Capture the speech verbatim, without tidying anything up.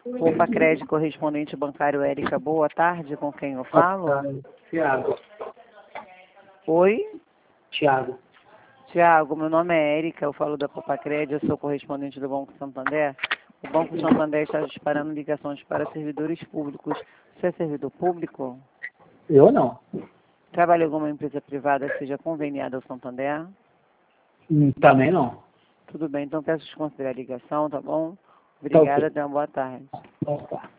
Poupa Crédito, correspondente bancário Érica, boa tarde, com quem eu falo? Tiago. Oi? Tiago. Tiago, meu nome é Érica, eu falo da Poupa Crédito, eu sou correspondente do Banco Santander. O Banco Santander está disparando ligações para servidores públicos. Você é servidor público? Eu não. Trabalha em alguma empresa privada que seja conveniada ao Santander? Hum, Também não. Tudo bem, então peço desconsiderar a ligação, tá bom? Obrigada, ok. tenha uma boa tarde. Então tá.